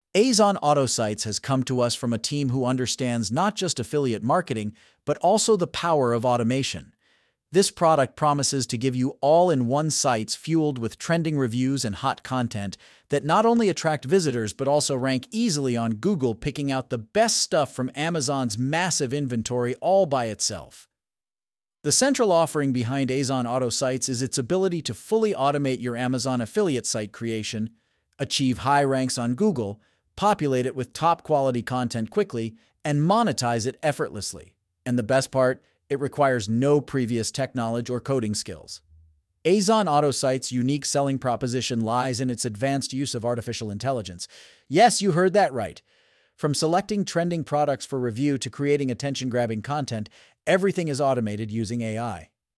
Azon Auto Sites has come to us from a team who understands not just affiliate marketing, but also the power of automation. This product promises to give you all-in-one sites fueled with trending reviews and hot content that not only attract visitors but also rank easily on Google, picking out the best stuff from Amazon's massive inventory all by itself. The central offering behind Azon Auto Sites is its ability to fully automate your Amazon affiliate site creation, achieve high ranks on Google, populate it with top-quality content quickly, and monetize it effortlessly. And the best part, it requires no previous tech knowledge or coding skills. Azon Auto Sites' unique selling proposition lies in its advanced use of artificial intelligence. Yes, you heard that right. From selecting trending products for review to creating attention-grabbing content, everything is automated using AI.